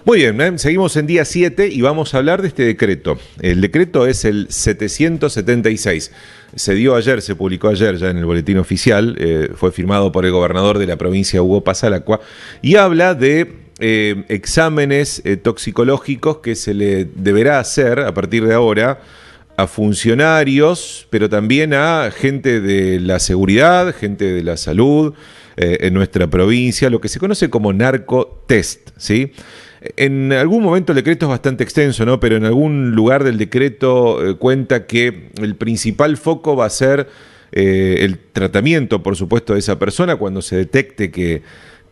Muy bien, seguimos en día 7 y vamos a hablar de este decreto. El decreto es el 776. Se dio ayer, se publicó ayer ya en el boletín oficial, fue firmado por el gobernador de la provincia, Hugo Pasalacqua, y habla de exámenes toxicológicos que se le deberá hacer a partir de ahora a funcionarios, pero también a gente de la seguridad, gente de la salud en nuestra provincia, lo que se conoce como narcotest, ¿sí? En algún momento el decreto es bastante extenso, ¿no? Pero en algún lugar del decreto cuenta que el principal foco va a ser el tratamiento, por supuesto, de esa persona cuando se detecte que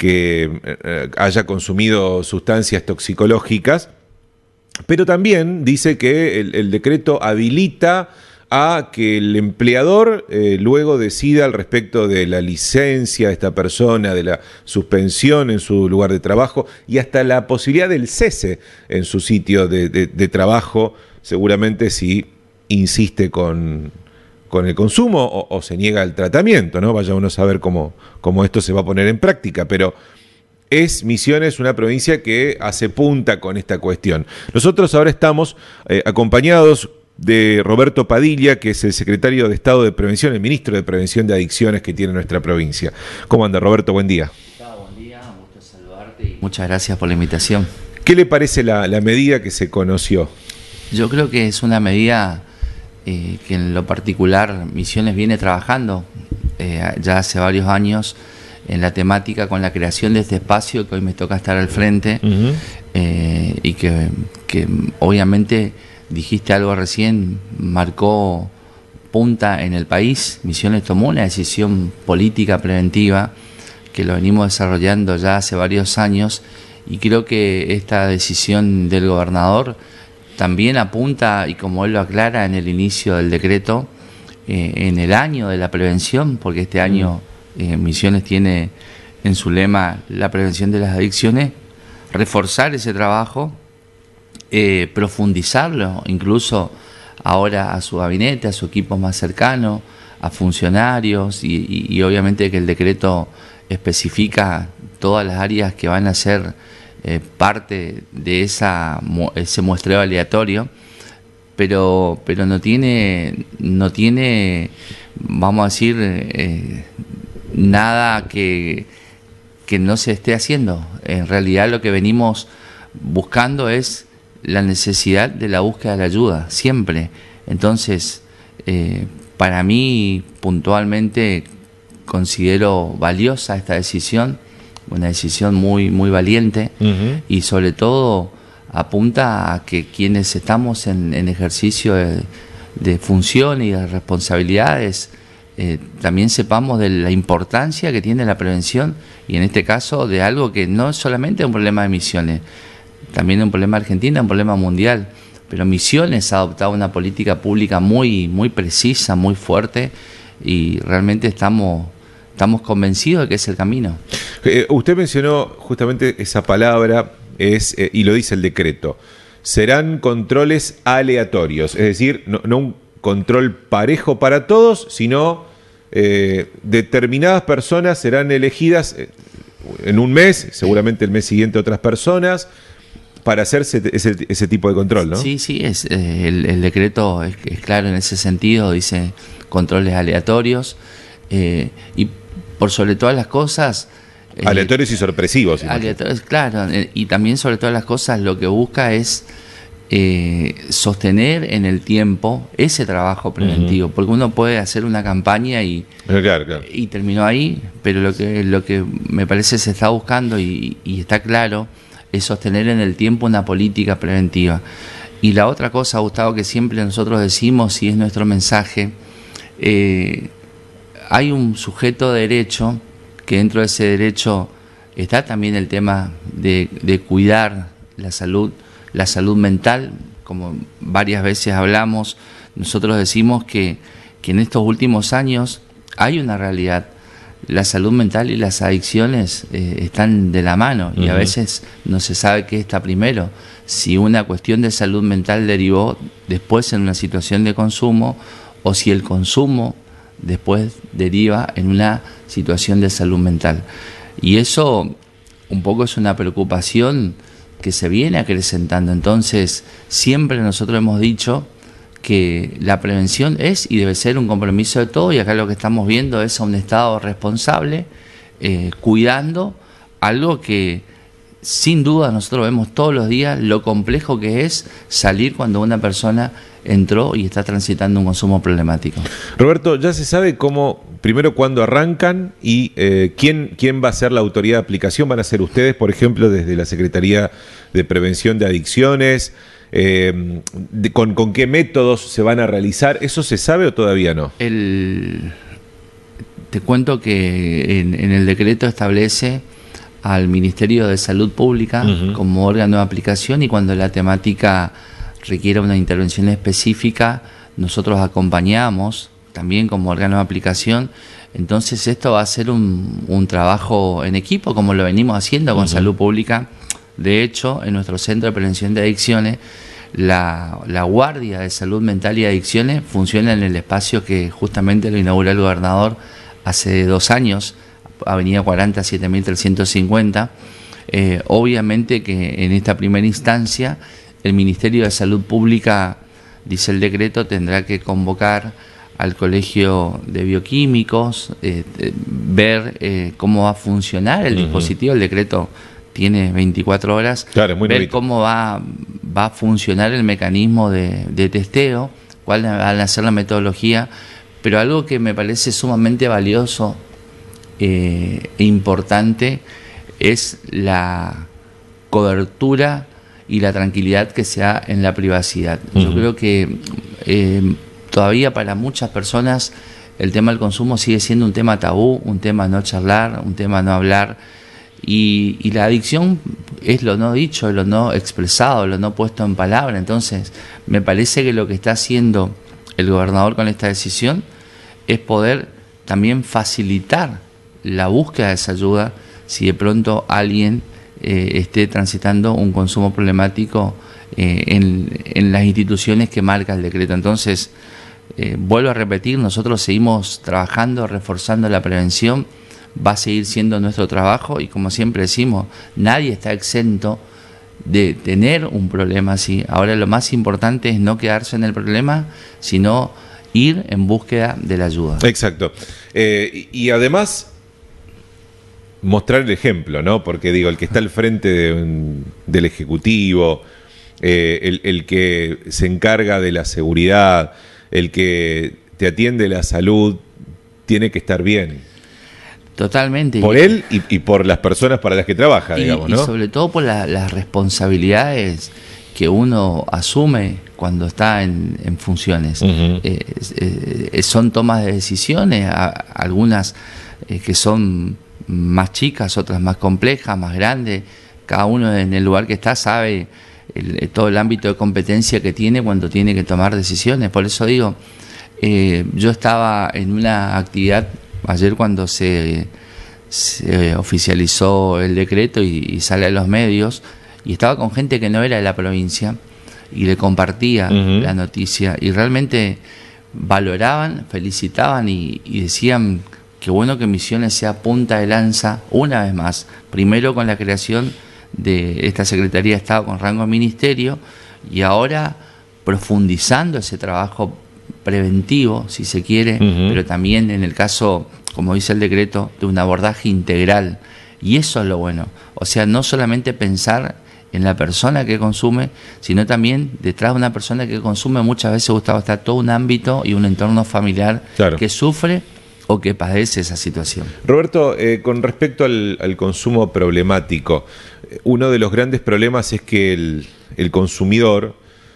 haya consumido sustancias toxicológicas. Pero también dice que el decreto habilita a que el empleador luego decida al respecto de la licencia de esta persona, de la suspensión en su lugar de trabajo y hasta la posibilidad del cese en su sitio de trabajo, seguramente si insiste con el consumo o se niega el tratamiento, ¿no? Vaya uno a saber cómo esto se va a poner en práctica, pero Misiones una provincia que hace punta con esta cuestión. Nosotros ahora estamos acompañados de Roberto Padilla, que es el secretario de Estado de Prevención, el ministro de Prevención de Adicciones que tiene nuestra provincia. ¿Cómo anda, Roberto? Buen día. Buen día, un gusto saludarte y muchas gracias por la invitación. ¿Qué le parece la medida que se conoció? Yo creo que es una medida que en lo particular Misiones viene trabajando ya hace varios años en la temática con la creación de este espacio que hoy me toca estar al frente. Y que obviamente dijiste algo recién, marcó punta en el país. Misiones tomó una decisión política preventiva que lo venimos desarrollando ya hace varios años y creo que esta decisión del gobernador también apunta, y como él lo aclara en el inicio del decreto, en el año de la prevención, porque este año Misiones tiene en su lema la prevención de las adicciones, reforzar ese trabajo, profundizarlo incluso ahora a su gabinete, a su equipo más cercano, a funcionarios y obviamente que el decreto especifica todas las áreas que van a ser parte de ese muestreo aleatorio, pero no tiene, vamos a decir, nada que no se esté haciendo. En realidad lo que venimos buscando es la necesidad de la búsqueda de la ayuda, siempre. Entonces, para mí, puntualmente, considero valiosa esta decisión, una decisión muy, muy valiente, y sobre todo apunta a que quienes estamos en ejercicio de función y de responsabilidades, también sepamos de la importancia que tiene la prevención, y en este caso de algo que no es solamente un problema de Misiones, también un problema de Argentina, un problema mundial, pero Misiones ha adoptado una política pública muy, muy precisa, muy fuerte, y realmente estamos convencidos de que es el camino. Usted mencionó justamente esa palabra, y lo dice el decreto, serán controles aleatorios, es decir, no un control parejo para todos, sino determinadas personas serán elegidas en un mes, seguramente el mes siguiente otras personas, para hacerse ese tipo de control, ¿no? Sí, el decreto es claro en ese sentido, dice controles aleatorios, y por sobre todas las cosas... aleatorios y sorpresivos. Aleatorios, claro, y también sobre todas las cosas lo que busca es sostener en el tiempo ese trabajo preventivo, porque uno puede hacer una campaña y terminó ahí, pero lo que me parece se está buscando y está claro es sostener en el tiempo una política preventiva. Y la otra cosa, Gustavo, que siempre nosotros decimos y es nuestro mensaje, hay un sujeto de derecho, que dentro de ese derecho está también el tema de cuidar la salud mental. Como varias veces hablamos, nosotros decimos que en estos últimos años hay una realidad. La salud mental y las adicciones están de la mano y a veces no se sabe qué está primero. Si una cuestión de salud mental derivó después en una situación de consumo o si el consumo después deriva en una situación de salud mental. Y eso un poco es una preocupación que se viene acrecentando. Entonces, siempre nosotros hemos dicho que la prevención es y debe ser un compromiso de todos, y acá lo que estamos viendo es a un Estado responsable, cuidando algo que sin duda nosotros vemos todos los días, lo complejo que es salir cuando una persona entró y está transitando un consumo problemático. Roberto, ¿ya se sabe cómo, primero cuándo arrancan y quién va a ser la autoridad de aplicación? ¿Van a ser ustedes, por ejemplo, desde la Secretaría de Prevención de Adicciones? ¿Con qué métodos se van a realizar? ¿Eso se sabe o todavía no? Te cuento que en el decreto establece al Ministerio de Salud Pública como órgano de aplicación, y cuando la temática requiera una intervención específica, nosotros acompañamos también como órgano de aplicación. Entonces esto va a ser un trabajo en equipo, como lo venimos haciendo con Salud Pública. De hecho, en nuestro Centro de Prevención de Adicciones, la Guardia de Salud Mental y Adicciones funciona en el espacio que justamente lo inauguró el gobernador hace 2 años, Avenida 40, 7350. Obviamente que en esta primera instancia el Ministerio de Salud Pública, dice el decreto, tendrá que convocar al Colegio de Bioquímicos, ver cómo va a funcionar el dispositivo. El decreto tiene 24 horas, claro, muy ver bonito. cómo va a funcionar el mecanismo de testeo, cuál va a ser la metodología, pero algo que me parece sumamente valioso e importante es la cobertura y la tranquilidad que se da en la privacidad. Yo creo que todavía para muchas personas el tema del consumo sigue siendo un tema tabú, un tema no charlar, un tema no hablar, y la adicción es lo no dicho, lo no expresado, lo no puesto en palabra. Entonces me parece que lo que está haciendo el gobernador con esta decisión es poder también facilitar la búsqueda de esa ayuda si de pronto alguien esté transitando un consumo problemático en las instituciones que marca el decreto. Entonces, vuelvo a repetir, nosotros seguimos trabajando, reforzando la prevención, va a seguir siendo nuestro trabajo, y como siempre decimos, nadie está exento de tener un problema así. Ahora lo más importante es no quedarse en el problema, sino ir en búsqueda de la ayuda. Exacto. Y además mostrar el ejemplo, ¿no? Porque digo, el que está al frente del Ejecutivo, el que se encarga de la seguridad, el que te atiende la salud, tiene que estar bien. Totalmente. Por él y por las personas para las que trabaja, digamos, ¿no? Y sobre todo por las responsabilidades que uno asume cuando está en funciones. Son tomas de decisiones, algunas que son más chicas, otras más complejas, más grandes. Cada uno en el lugar que está sabe todo el ámbito de competencia que tiene cuando tiene que tomar decisiones. Por eso digo, yo estaba en una actividad ayer cuando se oficializó el decreto y sale a los medios, y estaba con gente que no era de la provincia y le compartía la noticia, y realmente valoraban, felicitaban y decían que bueno que Misiones sea punta de lanza una vez más, primero con la creación de esta Secretaría de Estado con rango de ministerio, y ahora profundizando ese trabajo preventivo, si se quiere, pero también en el caso, como dice el decreto, de un abordaje integral. Y eso es lo bueno. O sea, no solamente pensar en la persona que consume, sino también detrás de una persona que consume muchas veces, Gustavo, está todo un ámbito y un entorno familiar, claro, que sufre o que padece esa situación. Roberto, con respecto al consumo problemático, uno de los grandes problemas es que el consumidor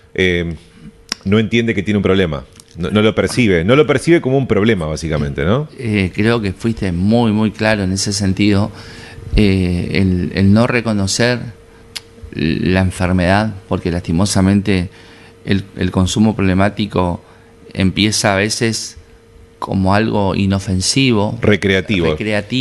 no entiende que tiene un problema. No lo percibe como un problema, básicamente, ¿no? Creo que fuiste muy, muy claro en ese sentido. El no reconocer la enfermedad, porque lastimosamente el consumo problemático empieza a veces como algo inofensivo, recreativo,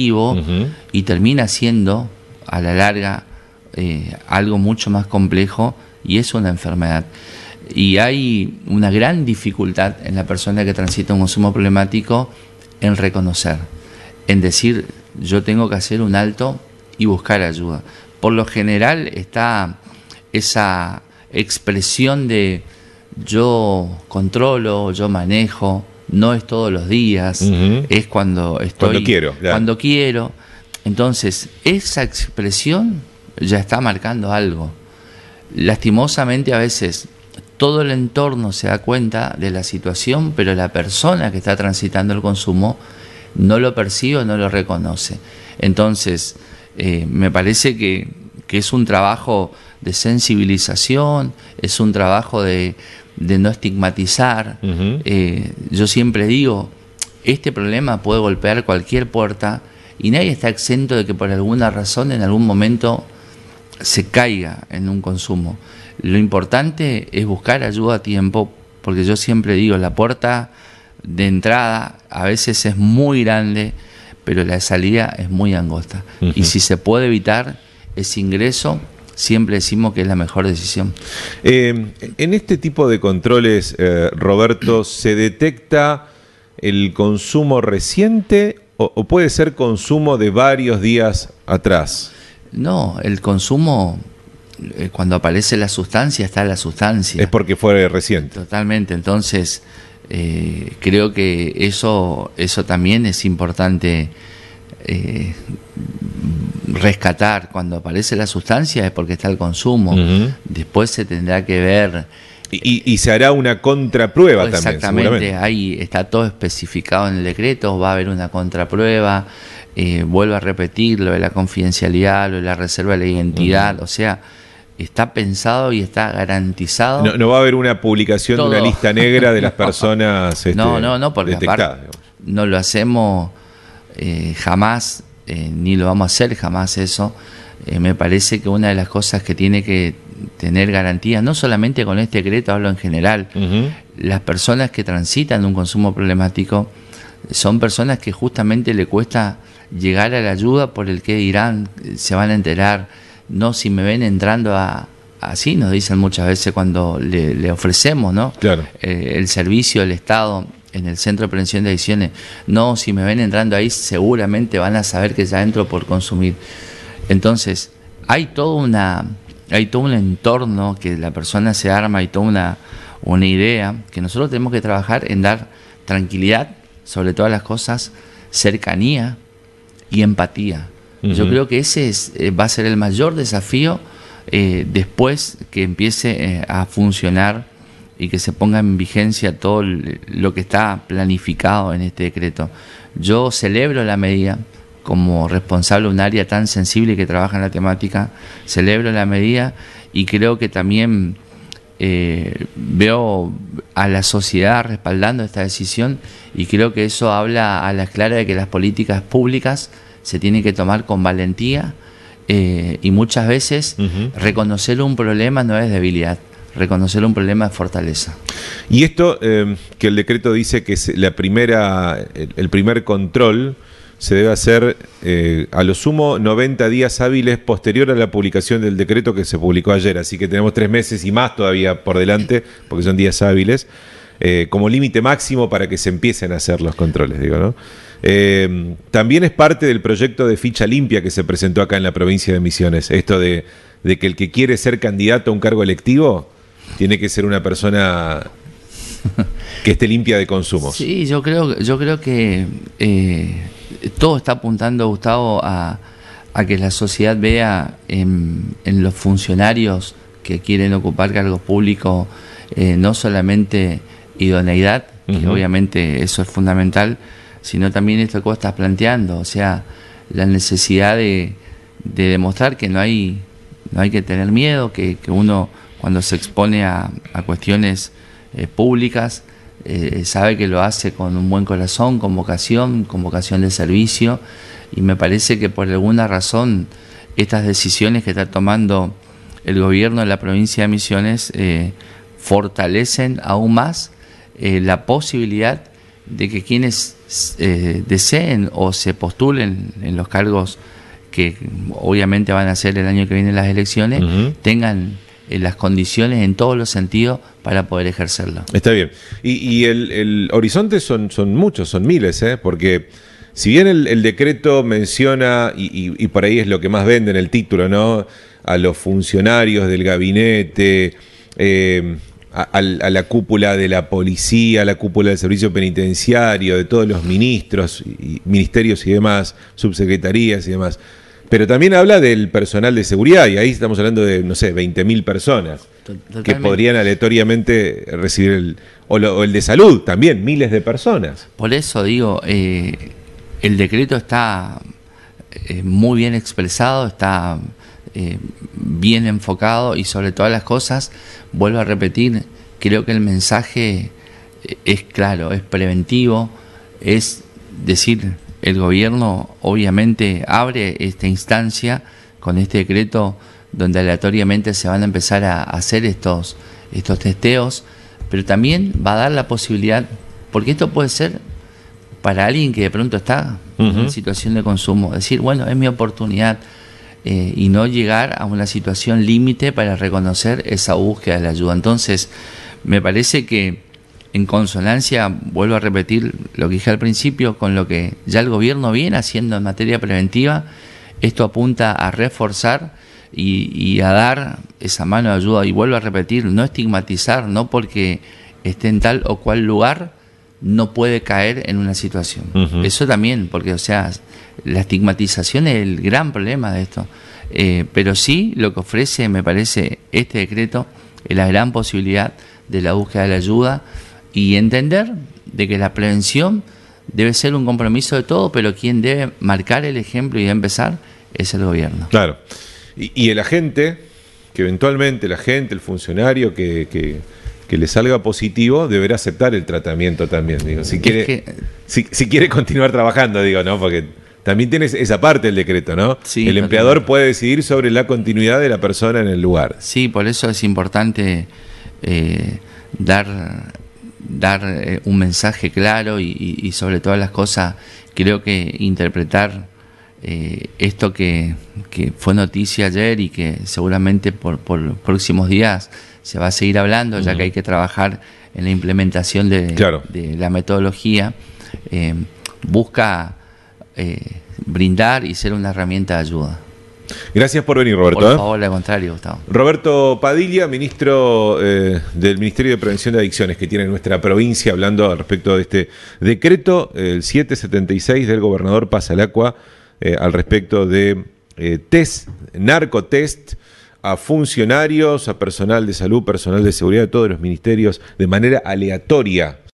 y termina siendo a la larga algo mucho más complejo, y es una enfermedad. Y hay una gran dificultad en la persona que transita un consumo problemático en reconocer, en decir, yo tengo que hacer un alto y buscar ayuda. Por lo general está esa expresión de yo controlo, yo manejo, no es todos los días, es cuando estoy... Cuando quiero. Claro. Cuando quiero. Entonces, esa expresión ya está marcando algo. Lastimosamente a veces todo el entorno se da cuenta de la situación, pero la persona que está transitando el consumo no lo percibe, no lo reconoce. Entonces, me parece que es un trabajo de sensibilización, es un trabajo de no estigmatizar. Yo siempre digo, este problema puede golpear cualquier puerta y nadie está exento de que por alguna razón en algún momento se caiga en un consumo. Lo importante es buscar ayuda a tiempo, porque yo siempre digo, la puerta de entrada a veces es muy grande, pero la salida es muy angosta. Y si se puede evitar ese ingreso, siempre decimos que es la mejor decisión. En este tipo de controles, Roberto, ¿se detecta el consumo reciente o puede ser consumo de varios días atrás? No, el consumo, cuando aparece la sustancia, está la sustancia. Es porque fue reciente. Totalmente, entonces creo que eso también es importante rescatar. Cuando aparece la sustancia es porque está el consumo. Después se tendrá que ver... Y se hará una contraprueba también, exactamente, ahí está todo especificado en el decreto, va a haber una contraprueba, vuelvo a repetir lo de la confidencialidad, lo de la reserva de la identidad, o sea, está pensado y está garantizado. No va a haber una publicación todo. De una lista negra de las personas no, porque detectadas. No lo hacemos jamás, ni lo vamos a hacer jamás eso. Me parece que una de las cosas que tiene que tener garantía, no solamente con este decreto, hablo en general, las personas que transitan un consumo problemático son personas que justamente le cuesta llegar a la ayuda por el que dirán, se van a enterar, no si me ven entrando así nos dicen muchas veces cuando le ofrecemos, ¿no? Claro. El servicio del Estado en el Centro de Prevención de Adicciones, no, si me ven entrando ahí seguramente van a saber que ya entro por consumir. Entonces, hay todo un entorno que la persona se arma y toda una idea que nosotros tenemos que trabajar en dar tranquilidad, sobre todas las cosas, cercanía y empatía. Yo creo que ese va a ser el mayor desafío después que empiece a funcionar y que se ponga en vigencia todo lo que está planificado en este decreto. Yo celebro la medida. Como responsable de un área tan sensible que trabaja en la temática, celebro la medida y creo que también veo a la sociedad respaldando esta decisión y creo que eso habla a la clara de que las políticas públicas se tienen que tomar con valentía y muchas veces reconocer un problema no es debilidad, reconocer un problema es fortaleza. Y esto que el decreto dice que es el primer control se debe hacer a lo sumo 90 días hábiles posterior a la publicación del decreto que se publicó ayer, así que tenemos 3 meses y más todavía por delante, porque son días hábiles, como límite máximo para que se empiecen a hacer los controles, digo, ¿no? También es parte del proyecto de ficha limpia que se presentó acá en la provincia de Misiones, esto de que el que quiere ser candidato a un cargo electivo tiene que ser una persona que esté limpia de consumo. Sí, yo creo que todo está apuntando, Gustavo, a que la sociedad vea en los funcionarios que quieren ocupar cargos públicos no solamente idoneidad, que obviamente eso es fundamental, sino también esto que vos estás planteando, o sea, la necesidad de demostrar que no hay que tener miedo, que uno cuando se expone a cuestiones públicas sabe que lo hace con un buen corazón, con vocación de servicio, y me parece que por alguna razón estas decisiones que está tomando el gobierno de la provincia de Misiones fortalecen aún más la posibilidad de que quienes deseen o se postulen en los cargos que obviamente van a ser el año que viene las elecciones, tengan las condiciones en todos los sentidos para poder ejercerlo. Está bien. Y el horizonte son muchos, son miles, porque si bien el decreto menciona, y por ahí es lo que más vende en el título, ¿no? a los funcionarios del gabinete, a la cúpula de la policía, a la cúpula del servicio penitenciario, de todos los ministros, ministerios y demás, subsecretarías y demás. Pero también habla del personal de seguridad, y ahí estamos hablando de, no sé, 20.000 personas. Totalmente. Que podrían aleatoriamente recibir o el de salud también, miles de personas. Por eso digo, el decreto está muy bien expresado, está bien enfocado, y sobre todas las cosas, vuelvo a repetir, creo que el mensaje es claro, es preventivo, es decir, el gobierno obviamente abre esta instancia con este decreto donde aleatoriamente se van a empezar a hacer estos testeos, pero también va a dar la posibilidad, porque esto puede ser para alguien que de pronto está en situación de consumo, decir, bueno, es mi oportunidad, y no llegar a una situación límite para reconocer esa búsqueda de la ayuda. Entonces, me parece que en consonancia, vuelvo a repetir lo que dije al principio, con lo que ya el gobierno viene haciendo en materia preventiva, esto apunta a reforzar y a dar esa mano de ayuda, y vuelvo a repetir, no estigmatizar, no porque esté en tal o cual lugar no puede caer en una situación. Eso también, porque, o sea, la estigmatización es el gran problema de esto. Pero sí, lo que ofrece, me parece, este decreto es la gran posibilidad de la búsqueda de la ayuda, y entender de que la prevención debe ser un compromiso de todos, pero quien debe marcar el ejemplo y empezar es el gobierno. Claro. Y el agente, que eventualmente el funcionario que le salga positivo, deberá aceptar el tratamiento también, digo, si quiere continuar trabajando, digo, ¿no? Porque también tienes esa parte del decreto, ¿no? Sí, el empleador puede decidir sobre la continuidad de la persona en el lugar. Sí, por eso es importante dar un mensaje claro, y sobre todas las cosas, creo que interpretar esto que fue noticia ayer, y que seguramente por próximos días se va a seguir hablando, ya que hay que trabajar en la implementación de la metodología, busca brindar y ser una herramienta de ayuda. Gracias por venir, Roberto. Por favor, al contrario, Gustavo. Roberto Padilla, ministro del Ministerio de Prevención de Adicciones, que tiene nuestra provincia, hablando al respecto de este decreto, el 776 del gobernador Pasalacqua, al respecto de narcotest a funcionarios, a personal de salud, personal de seguridad de todos los ministerios, de manera aleatoria.